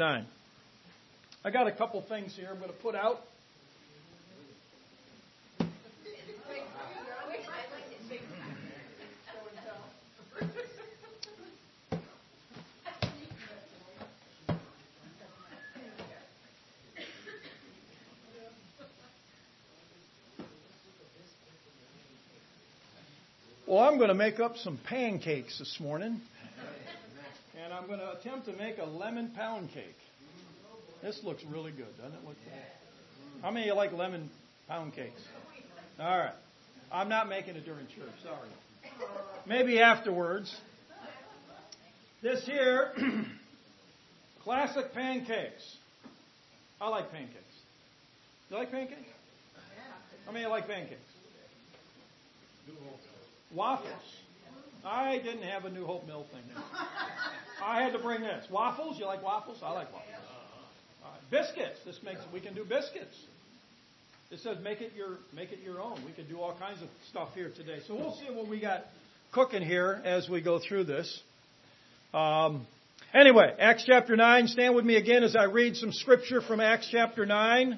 9. I got a couple things here I'm going to put out. Well, I'm going to make up some pancakes this morning. And I'm going to attempt to make a lemon pound cake. This looks really good, doesn't it look good? How many of you like lemon pound cakes? All right. I'm not making it during church, sorry. Maybe afterwards. This here, classic pancakes. I like pancakes. You like pancakes? How many of you like pancakes? Waffles. I didn't have a New Hope Mill thing there. I had to bring this. Waffles? You like waffles? I like waffles. Biscuits. We can do biscuits. It says make it your own. We can do all kinds of stuff here today. So we'll see what we got cooking here as we go through this. Anyway, Acts chapter 9. Stand with me again as I read some scripture from Acts chapter 9.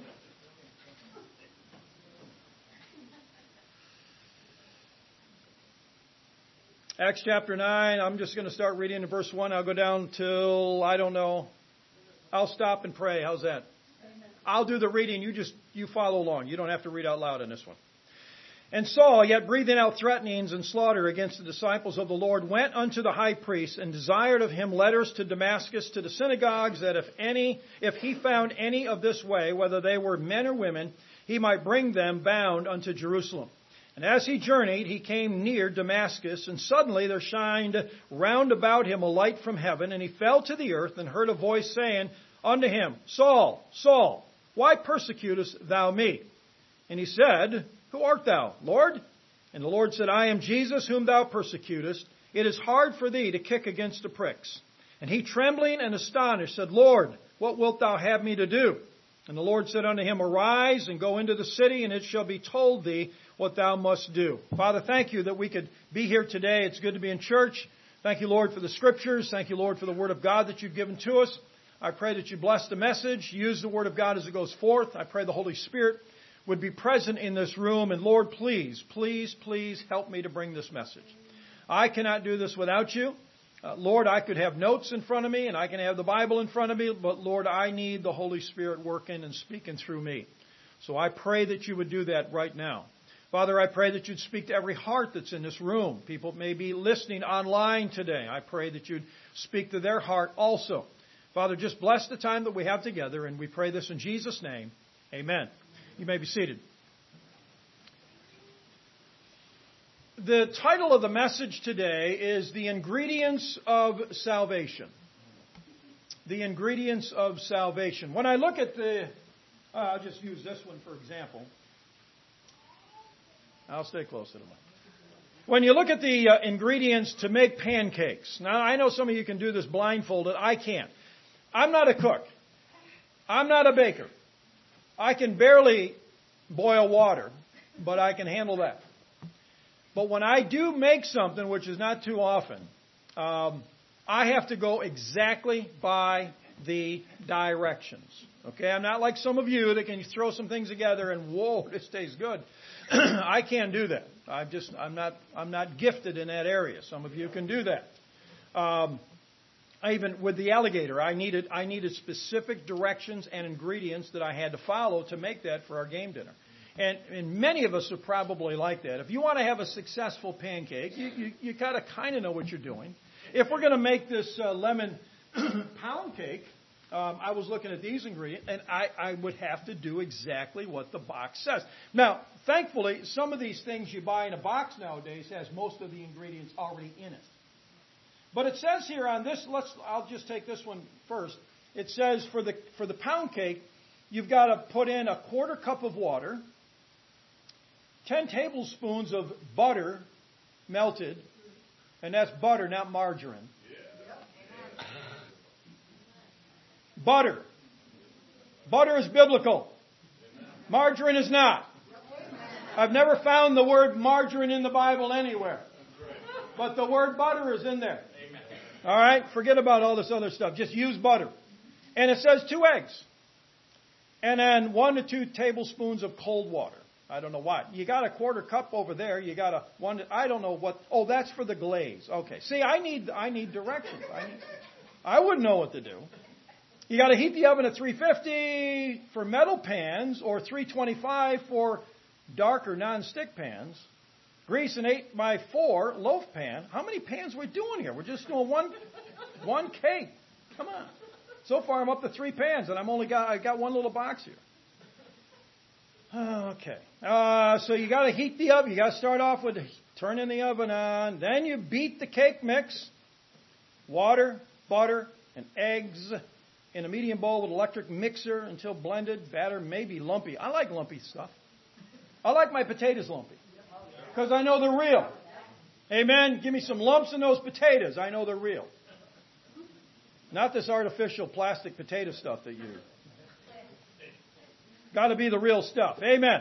Acts chapter 9, I'm just going to start reading in verse 1. I'll go down till, I don't know. I'll stop and pray. How's that? Amen. I'll do the reading. You follow along. You don't have to read out loud in this one. And Saul, yet breathing out threatenings and slaughter against the disciples of the Lord, went unto the high priest and desired of him letters to Damascus to the synagogues, that if he found any of this way, whether they were men or women, he might bring them bound unto Jerusalem. And as he journeyed, he came near Damascus, and suddenly there shined round about him a light from heaven, and he fell to the earth and heard a voice saying unto him, Saul, Saul, why persecutest thou me? And he said, Who art thou, Lord? And the Lord said, I am Jesus whom thou persecutest. It is hard for thee to kick against the pricks. And he, trembling and astonished, said, Lord, what wilt thou have me to do? And the Lord said unto him, Arise and go into the city, and it shall be told thee what thou must do. Father, thank you that we could be here today. It's good to be in church. Thank you, Lord, for the scriptures. Thank you, Lord, for the word of God that you've given to us. I pray that you bless the message. Use the word of God as it goes forth. I pray the Holy Spirit would be present in this room. And Lord, please, please, please help me to bring this message. I cannot do this without you. Lord, I could have notes in front of me and I can have the Bible in front of me, but Lord, I need the Holy Spirit working and speaking through me. So I pray that you would do that right now. Father, I pray that you'd speak to every heart that's in this room. People may be listening online today. I pray that you'd speak to their heart also. Father, just bless the time that we have together, and we pray this in Jesus' name. Amen. You may be seated. The title of the message today is The Ingredients of Salvation. The Ingredients of Salvation. When I look at I'll just use this one for example. I'll stay close to the mic. When you look at the ingredients to make pancakes, now I know some of you can do this blindfolded. I can't. I'm not a cook. I'm not a baker. I can barely boil water, but I can handle that. But when I do make something, which is not too often, I have to go exactly by the directions. Okay, I'm not like some of you that can throw some things together and whoa, this tastes good. I can't do that. I'm not gifted in that area. Some of you can do that. Even with the alligator, I needed specific directions and ingredients that I had to follow to make that for our game dinner. And many of us are probably like that. If you want to have a successful pancake, you gotta kind of know what you're doing. If we're going to make this lemon pound cake, I was looking at these ingredients, and I would have to do exactly what the box says. Now, thankfully, some of these things you buy in a box nowadays has most of the ingredients already in it. But it says here on this, I'll just take this one first. It says for the pound cake, you've got to put in a quarter cup of water, 10 tablespoons of butter melted, and that's butter, not margarine. Butter. Butter is biblical. Margarine is not. I've never found the word margarine in the Bible anywhere. But the word butter is in there. All right? Forget about all this other stuff. Just use butter. And it says 2 eggs. And then 1 to 2 tablespoons of cold water. I don't know why. You got a 1/4 cup over there. You got a 1. I don't know what. Oh, that's for the glaze. Okay. See, I need directions. I wouldn't know what to do. You got to heat the oven at 350 for metal pans or 325 for darker non-stick pans. Grease an 8x4 loaf pan. How many pans are we doing here? We're just doing one cake. Come on. So far, I'm up to 3 pans, and I got one little box here. Okay. So you got to heat the oven. You got to start off with turning the oven on. Then you beat the cake mix, water, butter, and eggs in a medium bowl with electric mixer until blended. Batter may be lumpy. I like lumpy stuff. I like my potatoes lumpy because I know they're real. Amen. Give me some lumps in those potatoes. I know they're real. Not this artificial plastic potato stuff that you. Got to be the real stuff. Amen.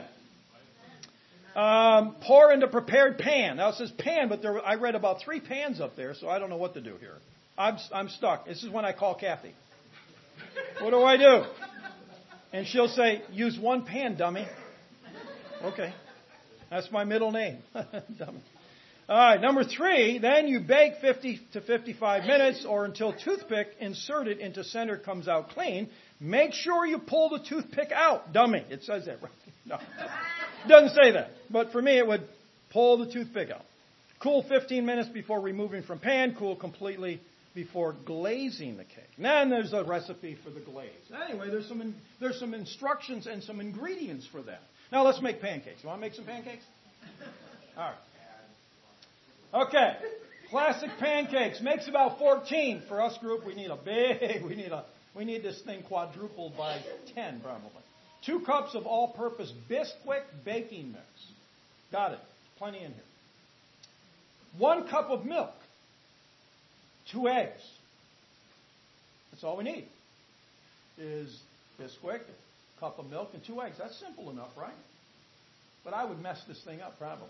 Pour into prepared pan. Now it says pan, but I read about 3 pans up there, so I don't know what to do here. I'm stuck. This is when I call Kathy. What do I do? And she'll say, use 1 pan, dummy. Okay. That's my middle name. Dummy. All right, number 3, then you bake 50 to 55 minutes or until toothpick inserted into center comes out clean. Make sure you pull the toothpick out. Dummy. It says that, right? No. It doesn't say that. But for me, it would pull the toothpick out. Cool 15 minutes before removing from pan. Cool completely before glazing the cake. And then there's a recipe for the glaze. Anyway, there's some instructions and some ingredients for that. Now let's make pancakes. You want to make some pancakes? All right. Okay, classic pancakes makes about 14 for us group. We need we need this thing quadrupled by 10 probably. 2 cups of all-purpose Bisquick baking mix. Got it. Plenty in here. 1 cup of milk. 2 eggs. That's all we need. Is Bisquick, a cup of milk, and 2 eggs. That's simple enough, right? But I would mess this thing up probably.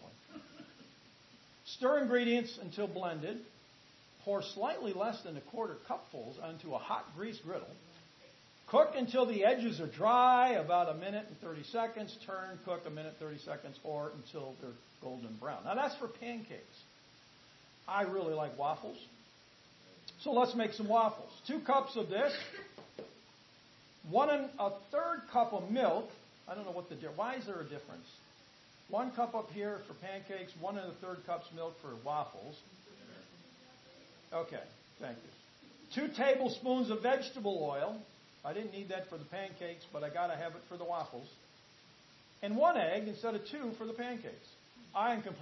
Stir ingredients until blended. Pour slightly less than 1/4 cupfuls onto a hot grease griddle. Cook until the edges are dry, about 1 minute and 30 seconds. Turn, cook 1 minute, 30 seconds, or until they're golden brown. Now that's for pancakes. I really like waffles. So let's make some waffles. 2 cups of this. 1 1/3 cup of milk. I don't know what the difference. Why is there a difference? 1 cup up here for pancakes, 1 1/3 cups milk for waffles. Okay, thank you. 2 tablespoons of vegetable oil. I didn't need that for the pancakes, but I got to have it for the waffles. And 1 egg instead of 2 for the pancakes. I am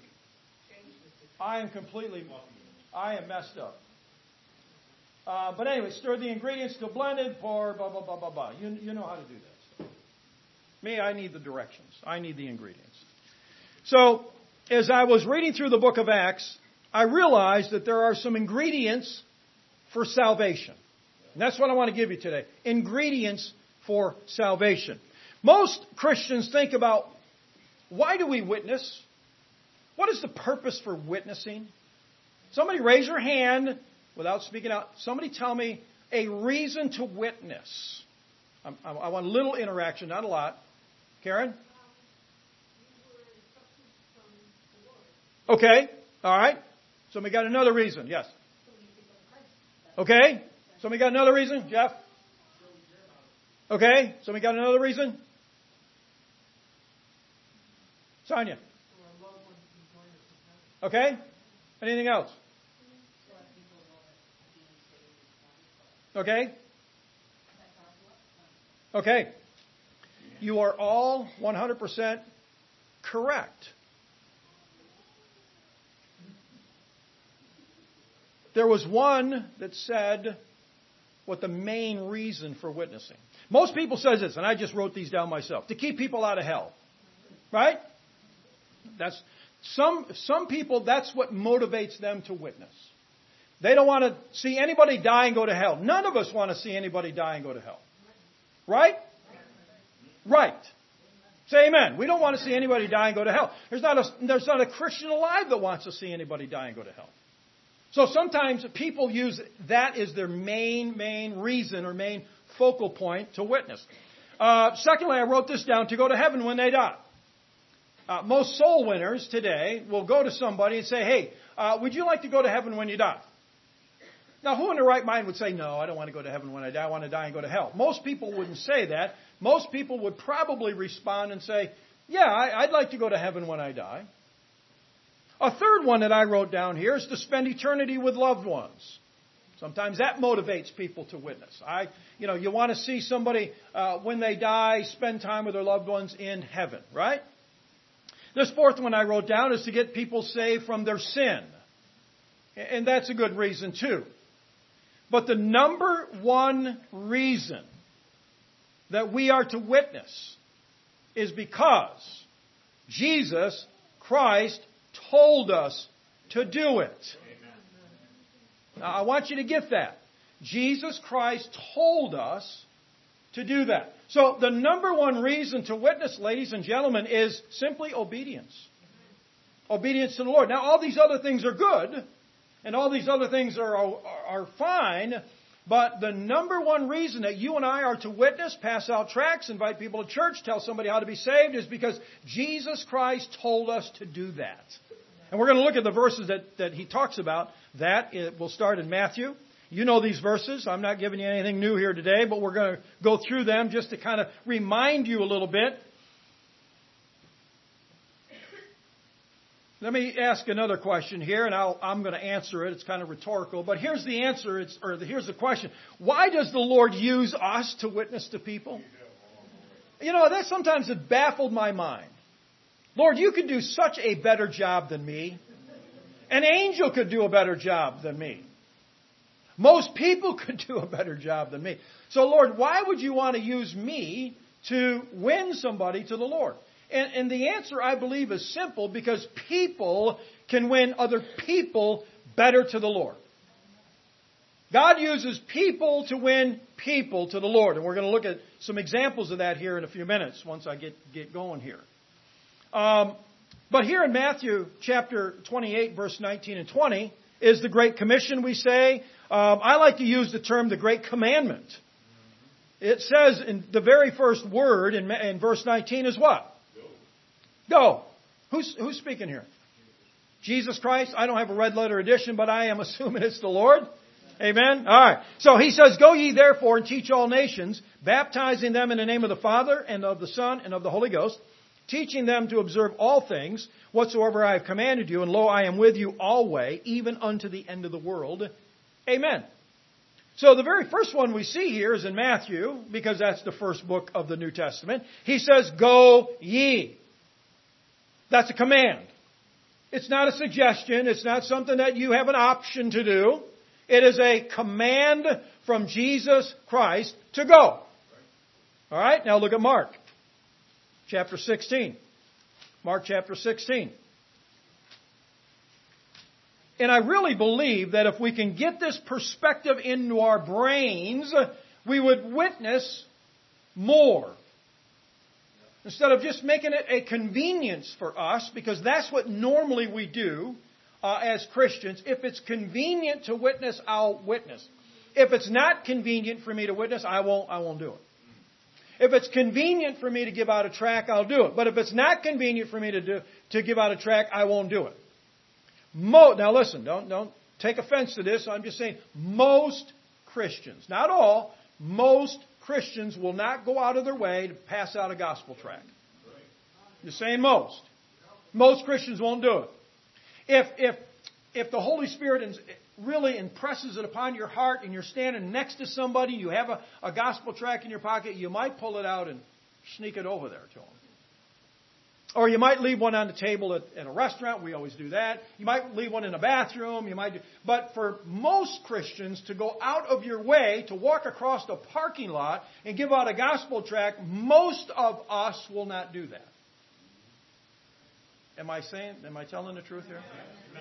messed up. But anyway, stir the ingredients till blended. Pour, blah, blah, blah, blah, blah. You know how to do this. Me, I need the directions. I need the ingredients. So, as I was reading through the book of Acts, I realized that there are some ingredients for salvation. And that's what I want to give you today. Ingredients for salvation. Most Christians think about, why do we witness? What is the purpose for witnessing? Somebody raise your hand without speaking out. Somebody tell me a reason to witness. I want a little interaction, not a lot. Karen? Okay. All right. Somebody got another reason? Yes. Okay. Somebody got another reason? Jeff? Okay. Somebody got another reason? Sonia? Okay. Anything else? Okay. Okay. You are all 100% correct. There was one that said what the main reason for witnessing. Most people say this, and I just wrote these down myself, to keep people out of hell. Right? That's some people, that's what motivates them to witness. They don't want to see anybody die and go to hell. None of us want to see anybody die and go to hell. Right? Right. Say amen. We don't want to see anybody die and go to hell. There's not a Christian alive that wants to see anybody die and go to hell. So sometimes people use that as their main reason or main focal point to witness. Secondly, I wrote this down, to go to heaven when they die. Most soul winners today will go to somebody and say, hey, would you like to go to heaven when you die? Now, who in their right mind would say, no, I don't want to go to heaven when I die. I want to die and go to hell. Most people wouldn't say that. Most people would probably respond and say, yeah, I'd like to go to heaven when I die. A third one that I wrote down here is to spend eternity with loved ones. Sometimes that motivates people to witness. You want to see somebody, when they die, spend time with their loved ones in heaven, right? This fourth one I wrote down is to get people saved from their sin. And that's a good reason, too. But the number one reason that we are to witness is because Jesus Christ told us to do it. Now, I want you to get that. Jesus Christ told us to do that. So the number one reason to witness, ladies and gentlemen, is simply obedience. Obedience to the Lord. Now, all these other things are good, and all these other things are fine, but the number one reason that you and I are to witness, pass out tracts, invite people to church, tell somebody how to be saved, is because Jesus Christ told us to do that. And we're going to look at the verses that he talks about. We'll start in Matthew. You know these verses. I'm not giving you anything new here today, but we're going to go through them just to kind of remind you a little bit. Let me ask another question here, and I'm going to answer it. It's kind of rhetorical, but here's the answer. Here's the question. Why does the Lord use us to witness to people? That sometimes has baffled my mind. Lord, you could do such a better job than me. An angel could do a better job than me. Most people could do a better job than me. So, Lord, why would you want to use me to win somebody to the Lord? And the answer, I believe, is simple, because people can win other people better to the Lord. God uses people to win people to the Lord. And we're going to look at some examples of that here in a few minutes once I get going here. But here in Matthew chapter 28, verse 19 and 20, is the Great Commission, we say. I like to use the term the Great Commandment. It says in the very first word in verse 19 is what? Go. Who's speaking here? Jesus Christ. I don't have a red letter edition, but I am assuming it's the Lord. Amen. All right. So he says, go ye therefore and teach all nations, baptizing them in the name of the Father and of the Son and of the Holy Ghost, teaching them to observe all things whatsoever I have commanded you. And lo, I am with you always, even unto the end of the world. Amen. So the very first one we see here is in Matthew, because that's the first book of the New Testament. He says, go ye. That's a command. It's not a suggestion. It's not something that you have an option to do. It is a command from Jesus Christ to go. All right, now look at Mark chapter 16. Mark chapter 16. And I really believe that if we can get this perspective into our brains, we would witness more. Instead of just making it a convenience for us, because that's what normally we do as Christians. If it's convenient to witness, I'll witness. If it's not convenient for me to witness, I won't do it. If it's convenient for me to give out a tract, I'll do it. But if it's not convenient for me to give out a tract, I won't do it. Now listen, don't take offense to this. I'm just saying most Christians, not all, most Christians will not go out of their way to pass out a gospel tract. You're saying most. Most Christians won't do it. If the Holy Spirit really impresses it upon your heart and you're standing next to somebody, you have a gospel tract in your pocket, you might pull it out and sneak it over there to them. Or you might leave one on the table at a restaurant. We always do that. You might leave one in a bathroom. But for most Christians to go out of your way to walk across the parking lot and give out a gospel tract, most of us will not do that. Am I telling the truth here?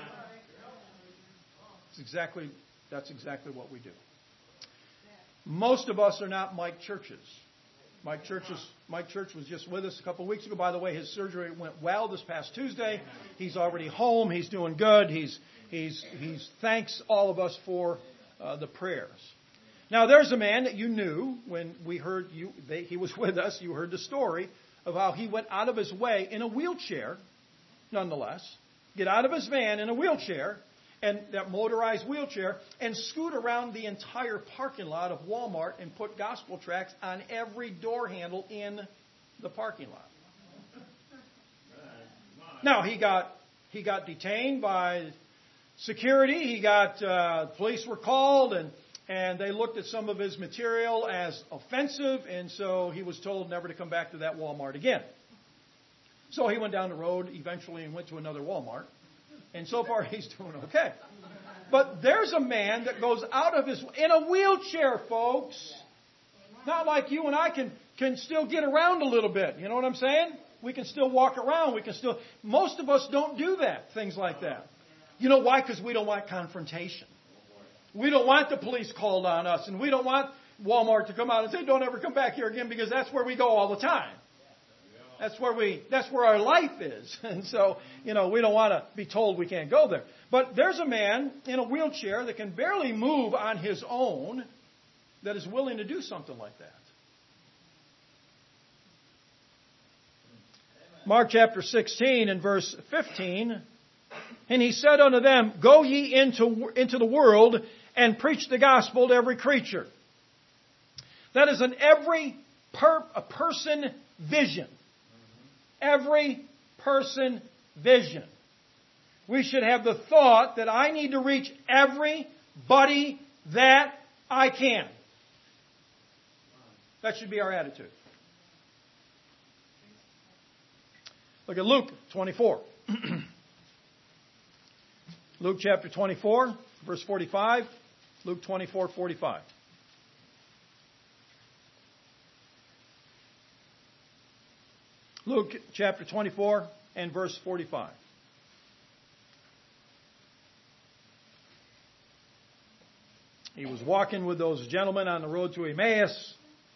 That's exactly what we do. Most of us are not Mike Churches. Mike Church was just with us a couple of weeks ago. By the way, his surgery went well this past Tuesday. He's already home. He's doing good. He's thanks all of us for the prayers. Now, there's a man that you knew when we heard he was with us. You heard the story of how he went out of his way in a wheelchair, nonetheless, get out of his van in a wheelchair, and that motorized wheelchair, and scoot around the entire parking lot of Walmart and put gospel tracts on every door handle in the parking lot. Now, he got detained by security. Police were called, and they looked at some of his material as offensive, and so he was told never to come back to that Walmart again. So he went down the road eventually and went to another Walmart, and so far he's doing okay. But there's a man that goes out of in a wheelchair, folks. Not like you and I can still get around a little bit. You know what I'm saying? We can still walk around. Most of us don't do that, things like that. You know why? Because we don't want confrontation. We don't want the police called on us, and we don't want Walmart to come out and say, don't ever come back here again, because that's where we go all the time. That's where our life is. And so, we don't want to be told we can't go there. But there's a man in a wheelchair that can barely move on his own that is willing to do something like that. Mark chapter 16 and verse 15, and he said unto them, go ye into the world and preach the gospel to every creature. That is an every person vision. Every person vision. We should have the thought that I need to reach everybody that I can. That should be our attitude. Look at Luke 24. Luke chapter 24, verse 45. Luke 24, 45. Luke chapter 24 and verse 45. He was walking with those gentlemen on the road to Emmaus.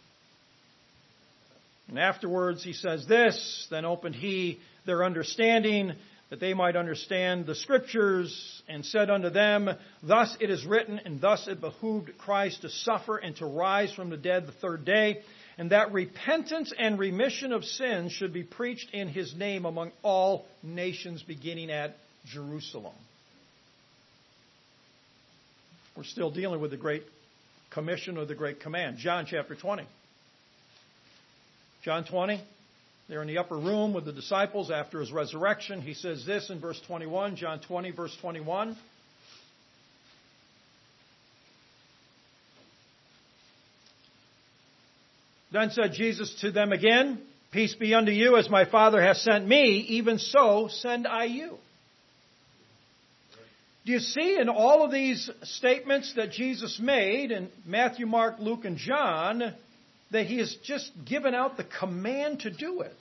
And afterwards he says this, then opened he their understanding, that they might understand the Scriptures, and said unto them, thus it is written, and thus it behooved Christ to suffer and to rise from the dead the third day, and that repentance and remission of sins should be preached in His name among all nations, beginning at Jerusalem. We're still dealing with the Great Commission or the Great Command. John chapter 20. John 20, they're in the upper room with the disciples after His resurrection. He says this in verse 21, John 20, verse 21. Then said Jesus to them again, peace be unto you, as my Father hath sent me, even so send I you. Do you see in all of these statements that Jesus made in Matthew, Mark, Luke, and John, that He has just given out the command to do it?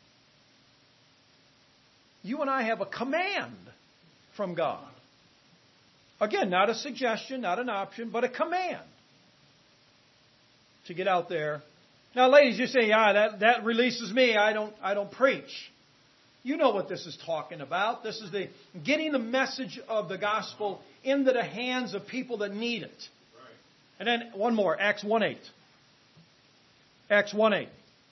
You and I have a command from God. Again, not a suggestion, not an option, but a command to get out there. Now, ladies, you say, yeah, that releases me. I don't preach. You know what this is talking about. This is the getting the message of the gospel into the hands of people that need it. Right. And then one more, Acts 1:8. Acts 1:8.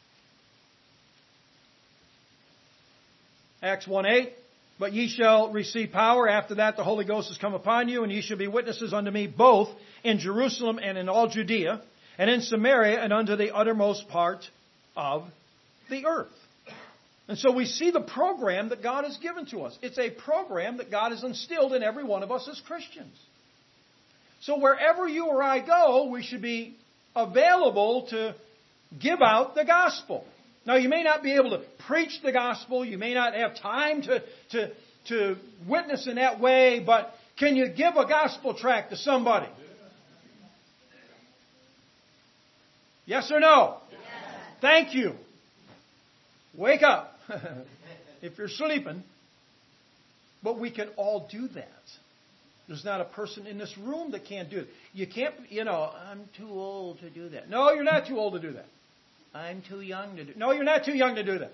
Acts 1:8. But ye shall receive power. After that the Holy Ghost is come upon you, and ye shall be witnesses unto me both in Jerusalem and in all Judea, and in Samaria, and unto the uttermost part of the earth. And so we see the program that God has given to us. It's a program that God has instilled in every one of us as Christians. So wherever you or I go, we should be available to give out the gospel. Now, you may not be able to preach the gospel. You may not have time to witness in that way, but can you give a gospel tract to somebody? Yes or no? Yes. Thank you. Wake up if you're sleeping. But we can all do that. There's not a person in this room that can't do it. You can't, I'm too old to do that. No, you're not too old to do that. I'm too young to do that. No, you're not too young to do that.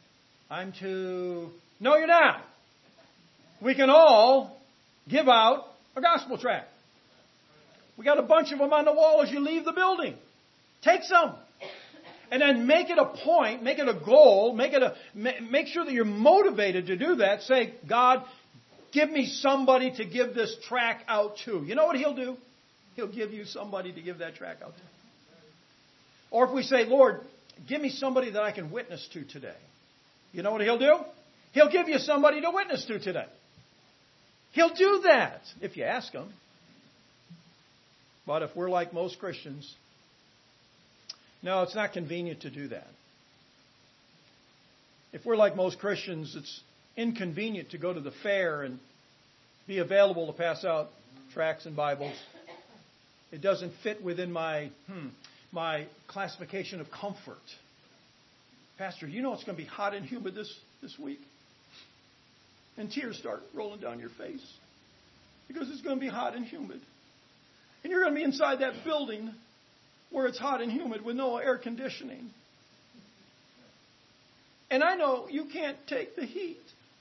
No, you're not. We can all give out a gospel tract. We got a bunch of them on the wall as you leave the building. Take some. And then make it a point, make it a goal, make sure that you're motivated to do that. Say, God, give me somebody to give this tract out to. You know what He'll do? He'll give you somebody to give that tract out to. Or if we say, Lord, give me somebody that I can witness to today. You know what He'll do? He'll give you somebody to witness to today. He'll do that if you ask Him. But if we're like most Christians, no, it's not convenient to do that. If we're like most Christians, it's inconvenient to go to the fair and be available to pass out tracts and Bibles. It doesn't fit within my classification of comfort. Pastor, you know it's going to be hot and humid this week? And tears start rolling down your face because it's going to be hot and humid. And you're going to be inside that building where it's hot and humid with no air conditioning. And I know you can't take the heat.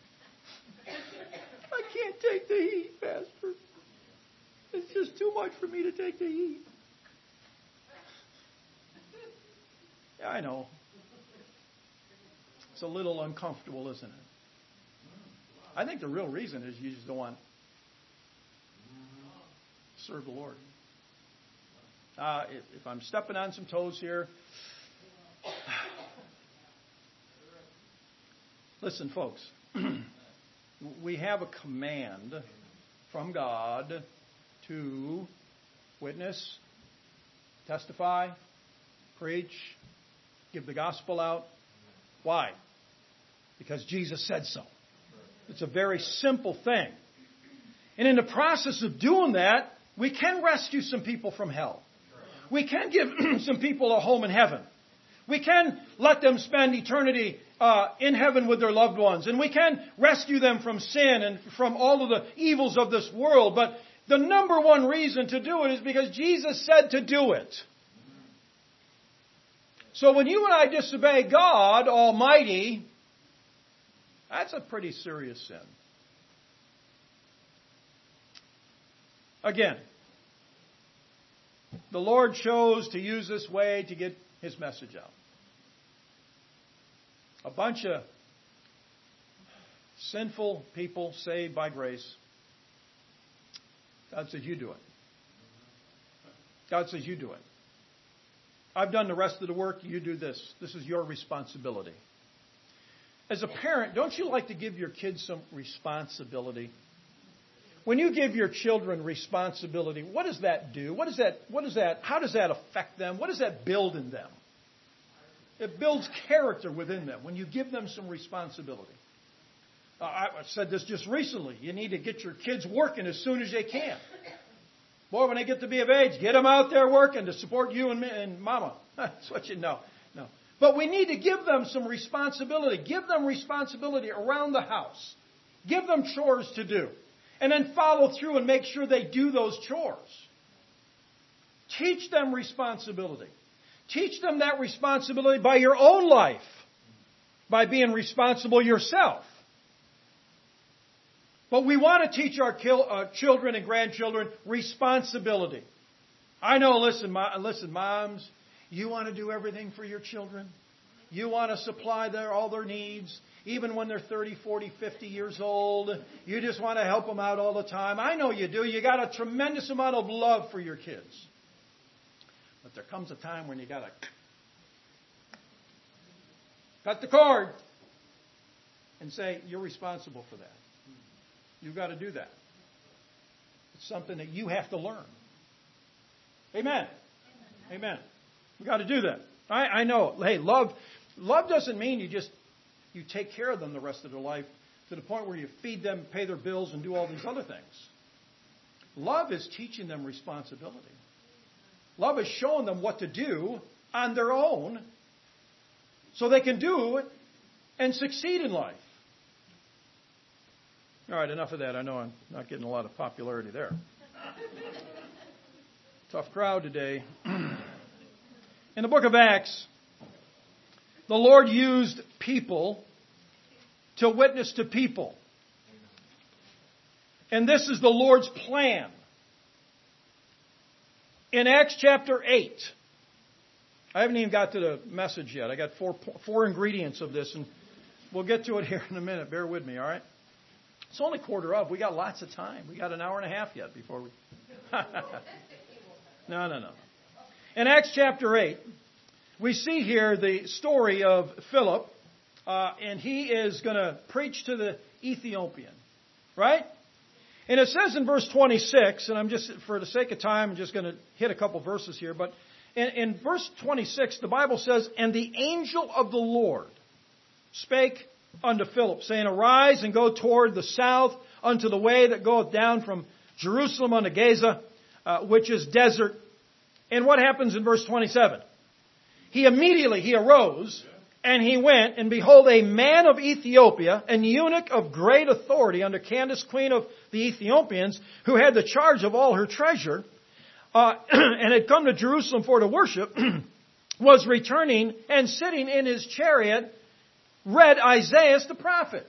I can't take the heat, Pastor. It's just too much for me to take the heat. Yeah, I know. It's a little uncomfortable, isn't it? I think the real reason is you just don't want to serve the Lord. If I'm stepping on some toes here, listen, folks. We have a command from God to witness, testify, preach, give the gospel out. Why? Because Jesus said so. It's a very simple thing. And in the process of doing that, we can rescue some people from hell. We can give some people a home in heaven. We can let them spend eternity in heaven with their loved ones. And we can rescue them from sin and from all of the evils of this world. But the number one reason to do it is because Jesus said to do it. So when you and I disobey God Almighty, that's a pretty serious sin. Again, the Lord chose to use this way to get His message out. A bunch of sinful people saved by grace. God says, you do it. God says, you do it. I've done the rest of the work. You do this. This is your responsibility. As a parent, don't you like to give your kids some responsibility? When you give your children responsibility, what does that do? How does that affect them? What does that build in them? It builds character within them when you give them some responsibility. I said this just recently. You need to get your kids working as soon as they can. Boy, when they get to be of age, get them out there working to support you and me and Mama. That's what you know. No. But we need to give them some responsibility. Give them responsibility around the house. Give them chores to do. And then follow through and make sure they do those chores. Teach them responsibility. Teach them that responsibility by your own life. By being responsible yourself. But we want to teach our children and grandchildren responsibility. I know, listen, moms, you want to do everything for your children. You want to supply all their needs, even when they're 30, 40, 50 years old. You just want to help them out all the time. I know you do. You got a tremendous amount of love for your kids. But there comes a time when you got to cut the cord and say, you're responsible for that. You've got to do that. It's something that you have to learn. Amen. Amen. We've got to do that. I know. Hey, love doesn't mean you take care of them the rest of their life to the point where you feed them, pay their bills, and do all these other things. Love is teaching them responsibility. Love is showing them what to do on their own so they can do it and succeed in life. All right, enough of that. I know I'm not getting a lot of popularity there. Tough crowd today. In the book of Acts, the Lord used people to witness to people. And this is the Lord's plan. in Acts chapter 8. I haven't even got to the message yet. I got four ingredients of this, and we'll get to it here in a minute. Bear with me, all right? It's only quarter of. We got lots of time. We got an hour and a half yet before we... No. In Acts chapter 8, we see here the story of Philip, and he is going to preach to the Ethiopian, right? And it says in verse 26, and I'm just, for the sake of time, I'm just going to hit a couple verses here, but in verse 26, the Bible says, "And the angel of the Lord spake unto Philip, saying, Arise and go toward the south unto the way that goeth down from Jerusalem unto Gaza, which is desert." And what happens in verse 27? He arose, and he went, and behold, a man of Ethiopia, an eunuch of great authority under Candace, queen of the Ethiopians, who had the charge of all her treasure, and had come to Jerusalem for to worship, was returning and sitting in his chariot, read Isaiah the prophet.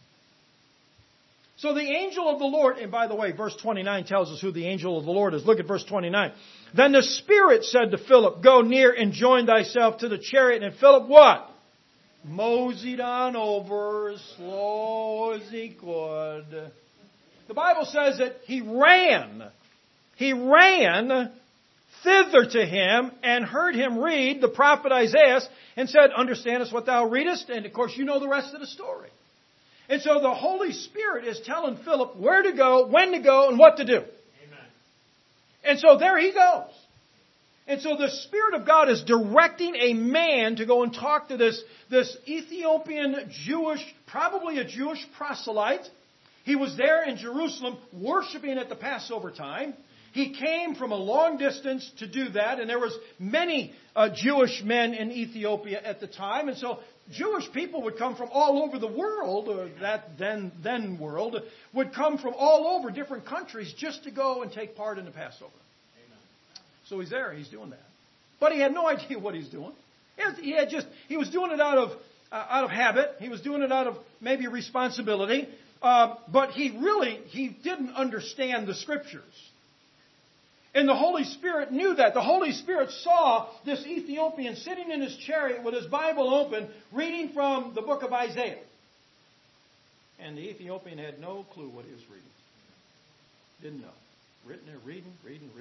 So the angel of the Lord, and by the way, verse 29 tells us who the angel of the Lord is. Look at verse 29. "Then the Spirit said to Philip, Go near and join thyself to the chariot. And Philip what? Moseyed on over as slow as he could." The Bible says that he ran. He ran thither to him and heard him read the prophet Isaiah and said, "Understandest what thou readest?" And of course you know the rest of the story. And so the Holy Spirit is telling Philip where to go, when to go, and what to do. Amen. And so there he goes. And so the Spirit of God is directing a man to go and talk to this Ethiopian Jewish, probably a Jewish proselyte. He was there in Jerusalem worshiping at the Passover time. He came from a long distance to do that, and there was many Jewish men in Ethiopia at the time. And so Jewish people would come from all over the world, or that then world, would come from all over different countries just to go and take part in the Passover. Amen. So he's there, he's doing that. But he had no idea what he's doing. He was doing it out of habit. He was doing it out of maybe responsibility. But he didn't understand the Scriptures. And the Holy Spirit knew that. The Holy Spirit saw this Ethiopian sitting in his chariot with his Bible open, reading from the book of Isaiah. And the Ethiopian had no clue what he was reading. Didn't know. Written there, reading.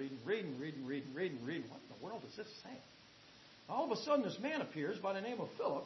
What in the world is this saying? All of a sudden, this man appears by the name of Philip.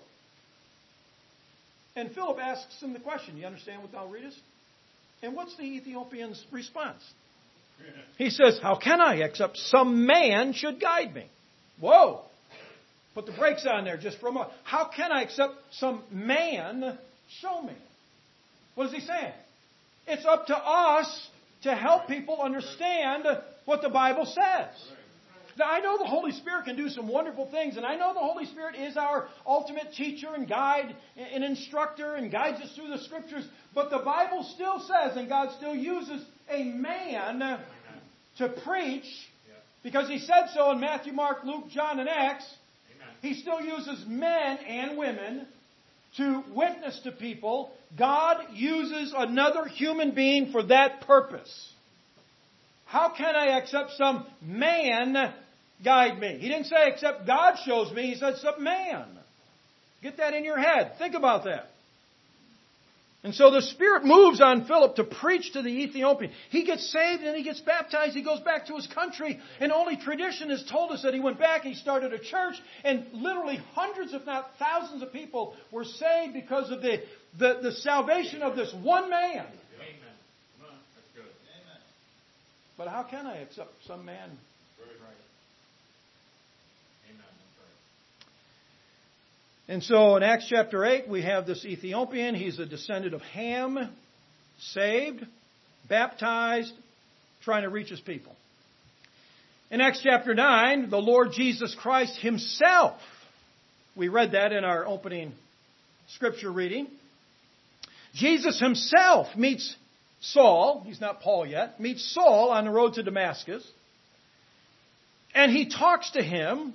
And Philip asks him the question, "You understand what thou readest?" And what's the Ethiopian's response? He says, "How can I, except some man should guide me?" Whoa! Put the brakes on there just for a moment. How can I, except some man show me? What is he saying? It's up to us to help people understand what the Bible says. Now, I know the Holy Spirit can do some wonderful things, and I know the Holy Spirit is our ultimate teacher and guide and instructor and guides us through the Scriptures. But the Bible still says, and God still uses a man to preach, because He said so in Matthew, Mark, Luke, John, and Acts. He still uses men and women to witness to people. God uses another human being for that purpose. How can I, except some man guide me? He didn't say except God shows me. He said except man. Get that in your head. Think about that. And so the Spirit moves on Philip to preach to the Ethiopian. He gets saved and he gets baptized. He goes back to his country. And only tradition has told us that he went back. He started a church. And literally hundreds, if not thousands of people were saved because of the salvation of this one man. But how can I except some man? And so in Acts chapter 8, we have this Ethiopian. He's a descendant of Ham, saved, baptized, trying to reach his people. In Acts chapter 9, the Lord Jesus Christ Himself, we read that in our opening scripture reading. Jesus Himself meets Saul, he's not Paul yet, meets Saul on the road to Damascus. And he talks to him.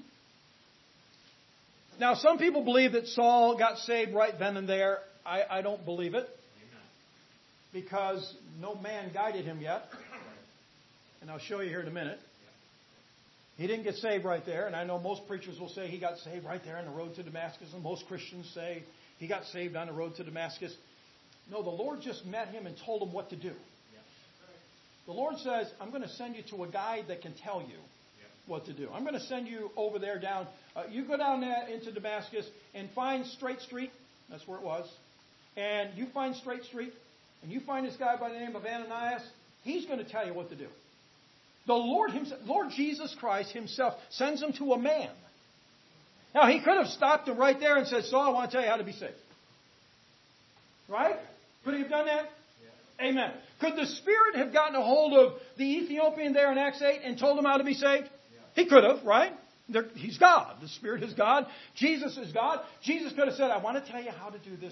Now, some people believe that Saul got saved right then and there. I don't believe it. Because no man guided him yet. And I'll show you here in a minute. He didn't get saved right there. And I know most preachers will say he got saved right there on the road to Damascus. And most Christians say he got saved on the road to Damascus. No, the Lord just met him and told him what to do. The Lord says, I'm going to send you to a guide that can tell you what to do. I'm going to send you over there down. You go down there into Damascus and find Straight Street. That's where it was. And you find Straight Street. And you find this guy by the name of Ananias. He's going to tell you what to do. The Lord himself, Lord Jesus Christ himself sends him to a man. Now, he could have stopped him right there and said, Saul, I want to tell you how to be saved. Right? Could he have done that? Yeah. Amen. Could the Spirit have gotten a hold of the Ethiopian there in Acts 8 and told him how to be saved? Yeah. He could have, right? He's God. The Spirit is God. Jesus is God. Jesus could have said, I want to tell you how to do this,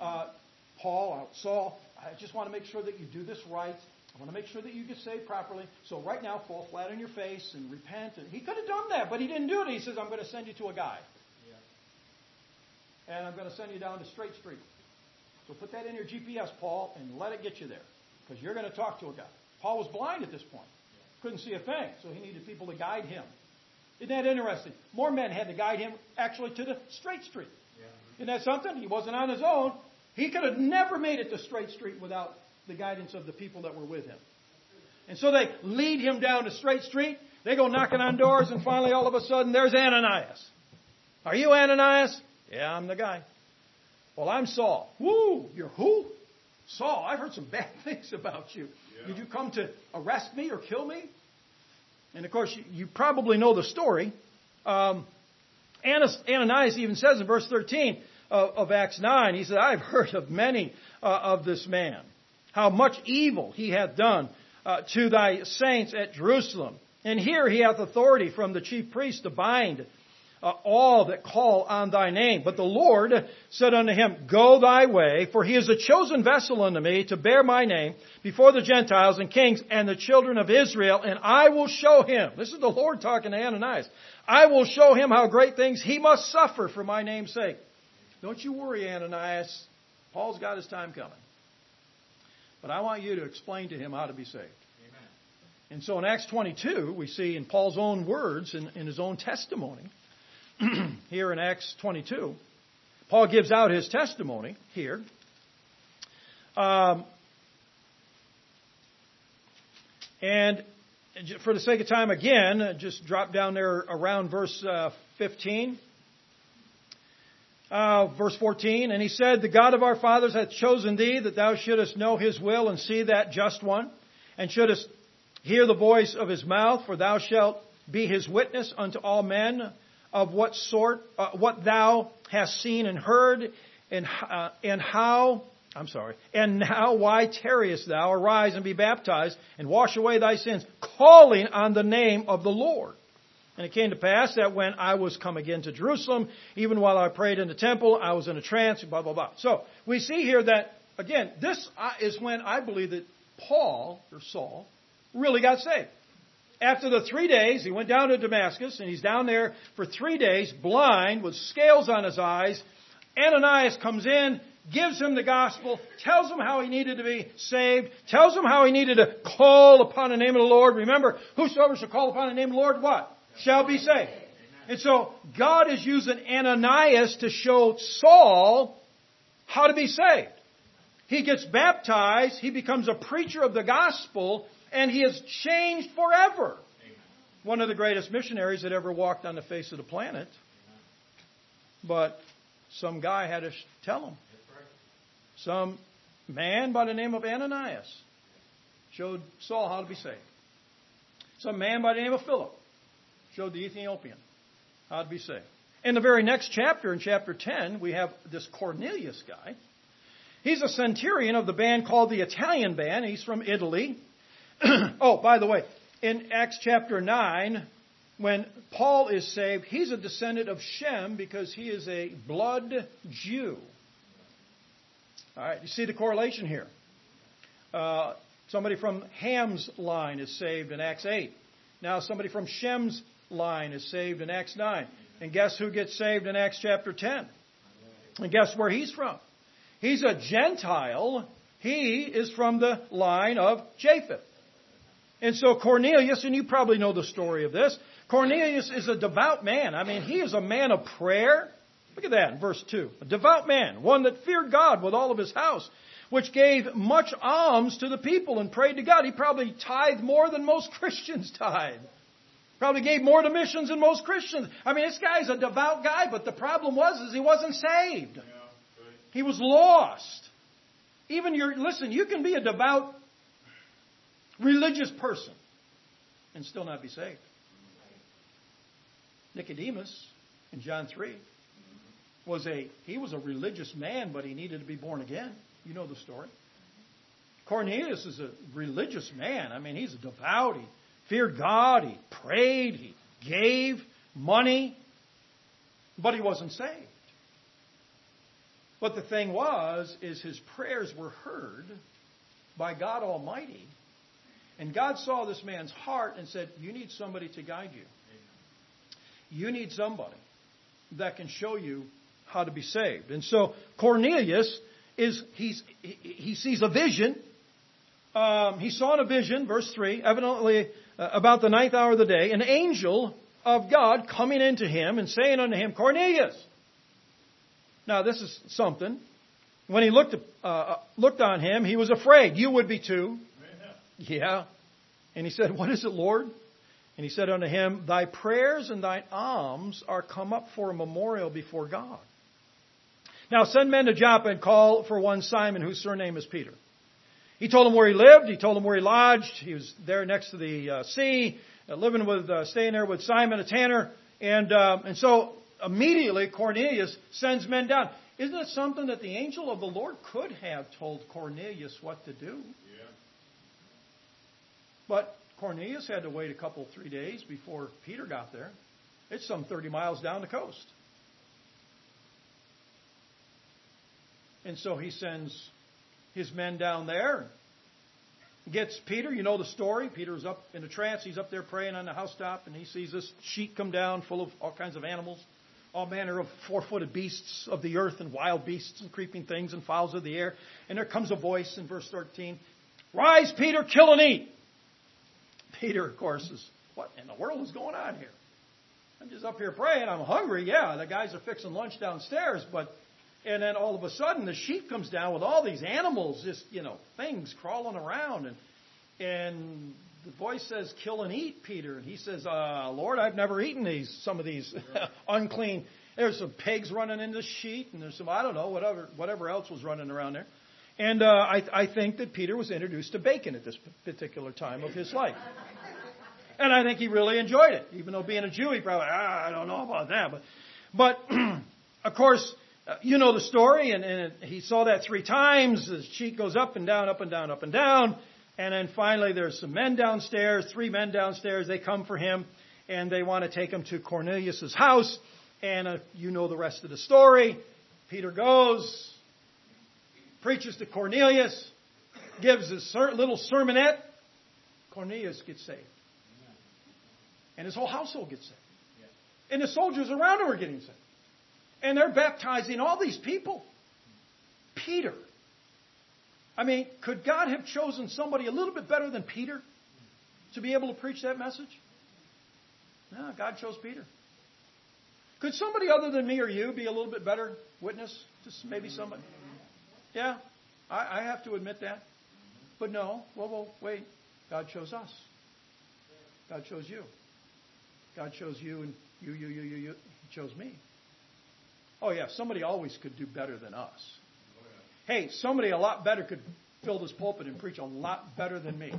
Saul, I just want to make sure that you do this right. I want to make sure that you get saved properly. So right now, fall flat on your face and repent. And he could have done that, but he didn't do it. He says, I'm going to send you to a guy. Yeah. And I'm going to send you down to Straight Street. So put that in your GPS, Paul, and let it get you there. Because you're going to talk to a guy. Paul was blind at this point. Couldn't see a thing. So he needed people to guide him. Isn't that interesting? More men had to guide him actually to the Straight Street. Yeah. Isn't that something? He wasn't on his own. He could have never made it to Straight Street without the guidance of the people that were with him. And so they lead him down to Straight Street. They go knocking on doors, and finally, all of a sudden, there's Ananias. Are you Ananias? Yeah, I'm the guy. Well, I'm Saul. Woo! You're who? Saul, I've heard some bad things about you. Yeah. Did you come to arrest me or kill me? And of course, you probably know the story. Ananias even says in verse 13 of Acts 9, he said, I've heard of many of this man, how much evil he hath done to thy saints at Jerusalem. And here he hath authority from the chief priest to bind all that call on thy name. But the Lord said unto him, Go thy way, for he is a chosen vessel unto me to bear my name before the Gentiles and kings and the children of Israel, and I will show him. This is the Lord talking to Ananias. I will show him how great things he must suffer for my name's sake. Don't you worry, Ananias. Paul's got his time coming. But I want you to explain to him how to be saved. Amen. And so in Acts 22, we see in Paul's own words, in his own testimony, here in Acts 22, Paul gives out his testimony here. And for the sake of time, again, just drop down there around verse 15. Verse 14, and he said, The God of our fathers hath chosen thee, that thou shouldest know his will and see that just one, and shouldest hear the voice of his mouth, for thou shalt be his witness unto all men of what sort, what thou hast seen and heard, and now why tarriest thou? Arise and be baptized, and wash away thy sins, calling on the name of the Lord. And it came to pass that when I was come again to Jerusalem, even while I prayed in the temple, I was in a trance, blah, blah, blah. So we see here that, again, this is when I believe that Paul, or Saul, really got saved. After the 3 days, he went down to Damascus, and he's down there for 3 days, blind, with scales on his eyes. Ananias comes in, gives him the gospel, tells him how he needed to be saved, tells him how he needed to call upon the name of the Lord. Remember, whosoever shall call upon the name of the Lord, what? Shall be saved. And so God is using Ananias to show Saul how to be saved. He gets baptized, he becomes a preacher of the gospel, and he is changed forever. One of the greatest missionaries that ever walked on the face of the planet. But some guy had to tell him. Some man by the name of Ananias showed Saul how to be saved. Some man by the name of Philip showed the Ethiopian how to be saved. In the very next chapter, in chapter 10, we have this Cornelius guy. He's a centurion of the band called the Italian band. He's from Italy. Oh, by the way, in Acts chapter 9, when Paul is saved, he's a descendant of Shem because he is a blood Jew. All right, you see the correlation here. Somebody from Ham's line is saved in Acts 8. Now somebody from Shem's line is saved in Acts 9. And guess who gets saved in Acts chapter 10? And guess where he's from? He's a Gentile. He is from the line of Japheth. And so Cornelius, and you probably know the story of this, Cornelius is a devout man. I mean, he is a man of prayer. Look at that in verse 2. A devout man, one that feared God with all of his house, which gave much alms to the people and prayed to God. He probably tithed more than most Christians tithe. Probably gave more to missions than most Christians. I mean, this guy's a devout guy, but the problem is he wasn't saved. Yeah, right. He was lost. Listen, you can be a devout religious person and still not be saved. Nicodemus in John 3 was a religious man, but he needed to be born again. You know the story. Cornelius is a religious man. I mean, he's a devout. He feared God. He prayed. He gave money, but he wasn't saved. But the thing is his prayers were heard by God Almighty. And God saw this man's heart and said, you need somebody to guide you. You need somebody that can show you how to be saved. And so Cornelius he sees a vision. He saw in a vision, verse 3, evidently about the 9th hour of the day, an angel of God coming into him and saying unto him, Cornelius. Now this is something. When he looked on him, he was afraid. You would be too. Yeah. And he said, what is it, Lord? And he said unto him, thy prayers and thine alms are come up for a memorial before God. Now send men to Joppa and call for one Simon, whose surname is Peter. He told him where he lived. He told him where he lodged. He was there next to the sea, staying there with Simon, a tanner. And so immediately Cornelius sends men down. Isn't it something that the angel of the Lord could have told Cornelius what to do? Yeah. But Cornelius had to wait 3 days before Peter got there. It's some 30 miles down the coast. And so he sends his men down there, gets Peter. You know the story. Peter's up in a trance. He's up there praying on the housetop, and he sees this sheet come down full of all kinds of animals, all manner of 4-footed beasts of the earth and wild beasts and creeping things and fowls of the air. And there comes a voice in verse 13, rise, Peter, kill and eat. Peter, of course, is, what in the world is going on here? I'm just up here praying. I'm hungry. Yeah, the guys are fixing lunch downstairs. And then all of a sudden the sheet comes down with all these animals, just, things crawling around. And the voice says, kill and eat, Peter. And he says, Lord, I've never eaten some of these unclean. There's some pigs running in the sheet. And there's some, I don't know, whatever else was running around there. And I think that Peter was introduced to bacon at this particular time of his life. And I think he really enjoyed it. Even though being a Jew, he probably, I don't know about that. But of course, you know the story. And he saw that 3 times. The sheet goes up and down, up and down, up and down. And then finally there's some men downstairs, 3 men downstairs. They come for him. And they want to take him to Cornelius' house. And you know the rest of the story. Peter goes, preaches to Cornelius, gives his little sermonette. Cornelius gets saved. And his whole household gets saved. And the soldiers around him are getting saved. And they're baptizing all these people. Peter. I mean, could God have chosen somebody a little bit better than Peter to be able to preach that message? No, God chose Peter. Could somebody other than me or you be a little bit better witness to maybe somebody? Yeah, I have to admit that. But no, well, wait. God chose us. God chose you. God chose you and you. He chose me. Oh, yeah, somebody always could do better than us. Hey, somebody a lot better could fill this pulpit and preach a lot better than me.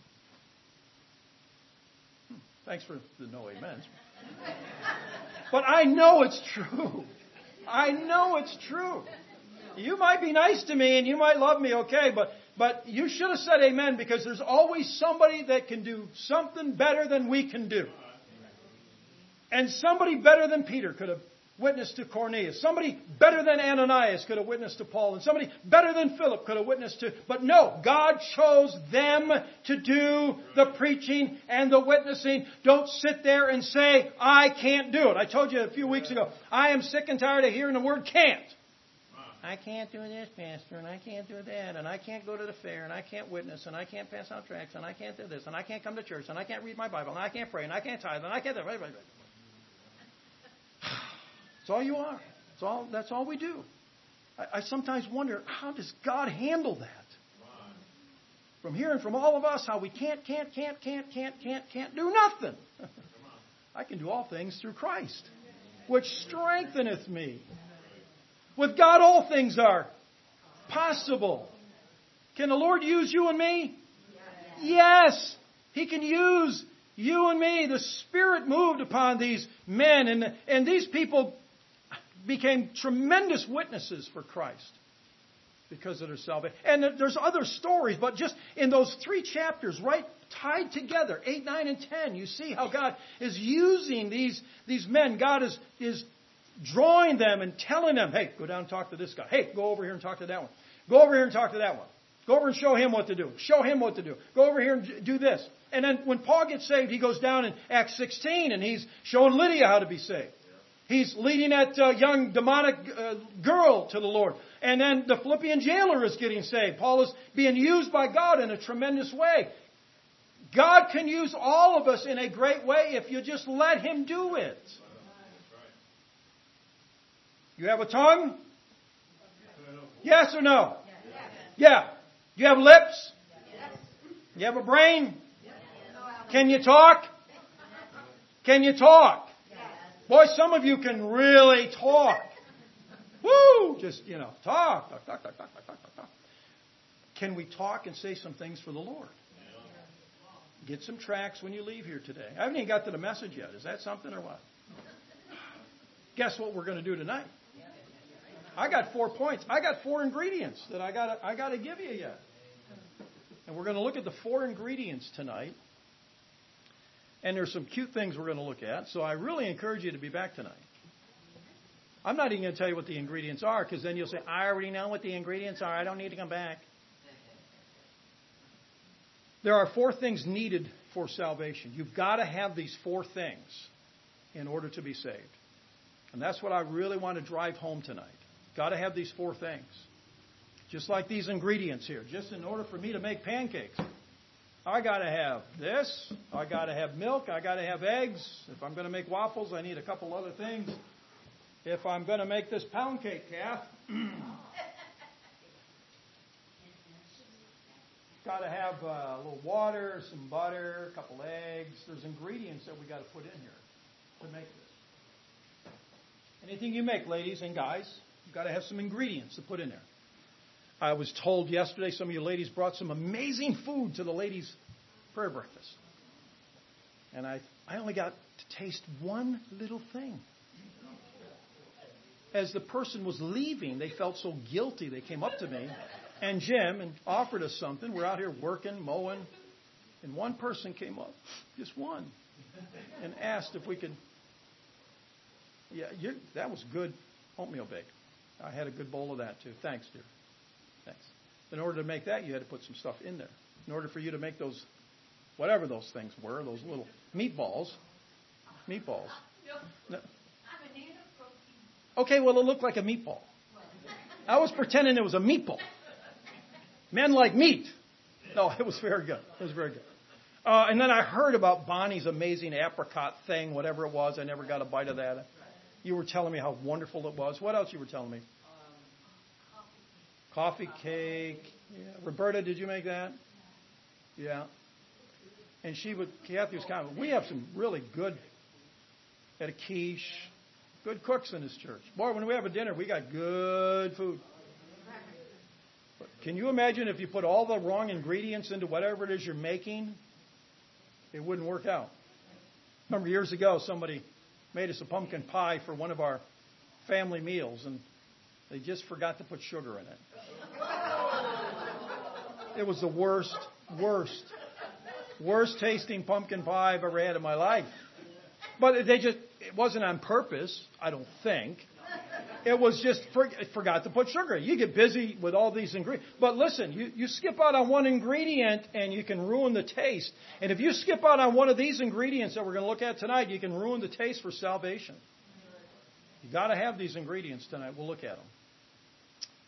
Thanks for the no amens. But I know it's true. I know it's true. You might be nice to me and you might love me, okay, but you should have said amen, because there's always somebody that can do something better than we can do. And somebody better than Peter could have witnessed to Cornelius. Somebody better than Ananias could have witnessed to Paul. And somebody better than Philip could have witnessed to. But no, God chose them to do the preaching and the witnessing. Don't sit there and say, I can't do it. I told you a few weeks ago, I am sick and tired of hearing the word can't. I can't do this, Pastor, and I can't do that, and I can't go to the fair, and I can't witness, and I can't pass out tracts, and I can't do this, and I can't come to church, and I can't read my Bible, and I can't pray, and I can't tithe, and I can't do it. That's all you are. That's all we do. I sometimes wonder, how does God handle that? From hearing from all of us how we can't do nothing. I can do all things through Christ, which strengtheneth me. With God, all things are possible. Can the Lord use you and me? Yes. He can use you and me. The Spirit moved upon these men, and these people became tremendous witnesses for Christ because of their salvation. And there's other stories, but just in those 3 chapters, right, tied together, 8, 9, and 10, you see how God is using these men. God is drawing them and telling them, hey, go down and talk to this guy. Hey, go over here and talk to that one. Go over here and talk to that one. Go over and show him what to do. Show him what to do. Go over here and do this. And then when Paul gets saved, he goes down in Acts 16 and he's showing Lydia how to be saved. He's leading that young demonic girl to the Lord. And then the Philippian jailer is getting saved. Paul is being used by God in a tremendous way. God can use all of us in a great way if you just let Him do it. You have a tongue? Yes or no? Yeah. You have lips? You have a brain? Can you talk? Can you talk? Boy, some of you can really talk. Woo! Just, talk. Can we talk and say some things for the Lord? Get some tracts when you leave here today. I haven't even got to the message yet. Is that something or what? Guess what we're going to do tonight? I got 4 points. I got 4 ingredients that I got to give you yet. And we're going to look at the 4 ingredients tonight. And there's some cute things we're going to look at. So I really encourage you to be back tonight. I'm not even going to tell you what the ingredients are, because then you'll say, I already know what the ingredients are. I don't need to come back. There are 4 things needed for salvation. You've got to have these 4 things in order to be saved. And that's what I really want to drive home tonight. Got to have these 4 things. Just like these ingredients here. Just in order for me to make pancakes, I got to have this. I got to have milk. I got to have eggs. If I'm going to make waffles, I need a couple other things. If I'm going to make this pound cake, Kath, got to have a little water, some butter, a couple eggs. There's ingredients that we got to put in here to make this. Anything you make, ladies and guys, you've got to have some ingredients to put in there. I was told yesterday some of you ladies brought some amazing food to the ladies' prayer breakfast. And I only got to taste one little thing. As the person was leaving, they felt so guilty. They came up to me and Jim and offered us something. We're out here working, mowing. And one person came up, just one, and asked if we could. Yeah, that was good oatmeal bake. I had a good bowl of that too. Thanks, dear. Thanks. In order to make that, you had to put some stuff in there. In order for you to make those, whatever those things were, those little meatballs. No. Okay, well, it looked like a meatball. I was pretending it was a meatball. Men like meat. No, it was very good. It was very good. And then I heard about Bonnie's amazing apricot thing, whatever it was. I never got a bite of that. You were telling me how wonderful it was. What else you were telling me? Coffee cake. Yeah. Roberta, did you make that? Yeah. And Kathy was kind of, we have some really good, at a quiche, good cooks in this church. Boy, when we have a dinner, we got good food. But can you imagine if you put all the wrong ingredients into whatever it is you're making? It wouldn't work out. Remember years ago, somebody made us a pumpkin pie for one of our family meals, and they just forgot to put sugar in it. It was the worst tasting pumpkin pie I've ever had in my life. But it wasn't on purpose, I don't think. It was just forgot to put sugar in. You get busy with all these ingredients. But listen, you skip out on one ingredient and you can ruin the taste. And if you skip out on one of these ingredients that we're going to look at tonight, you can ruin the taste for salvation. You got to have these ingredients tonight. We'll look at them.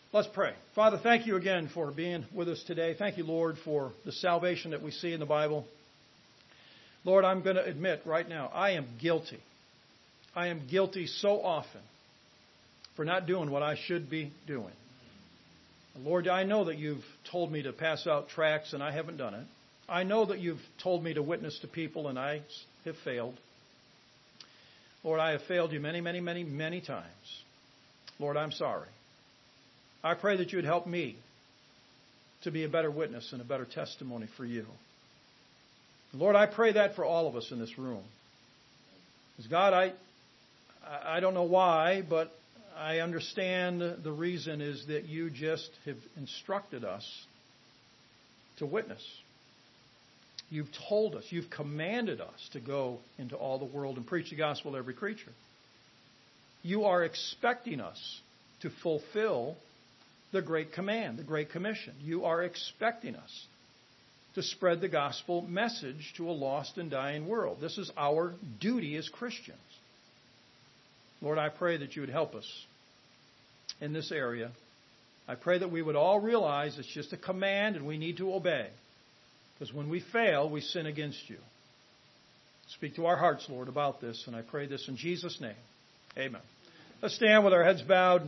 Let's pray. Father, thank you again for being with us today. Thank you, Lord, for the salvation that we see in the Bible. Lord, I'm going to admit right now, I am guilty. I am guilty so often for not doing what I should be doing. Lord, I know that you've told me to pass out tracts and I haven't done it. I know that you've told me to witness to people and I have failed. Lord, I have failed you many, many, many, many times. Lord, I'm sorry. I pray that you would help me to be a better witness and a better testimony for you. Lord, I pray that for all of us in this room. Because God, I don't know why, but I understand the reason is that you just have instructed us to witness. You've told us, you've commanded us to go into all the world and preach the gospel to every creature. You are expecting us to fulfill the great command, the great commission. You are expecting us to spread the gospel message to a lost and dying world. This is our duty as Christians. Lord, I pray that you would help us in this area. I pray that we would all realize it's just a command and we need to obey. Because when we fail, we sin against you. Speak to our hearts, Lord, about this, and I pray this in Jesus' name. Amen. Let's stand with our heads bowed.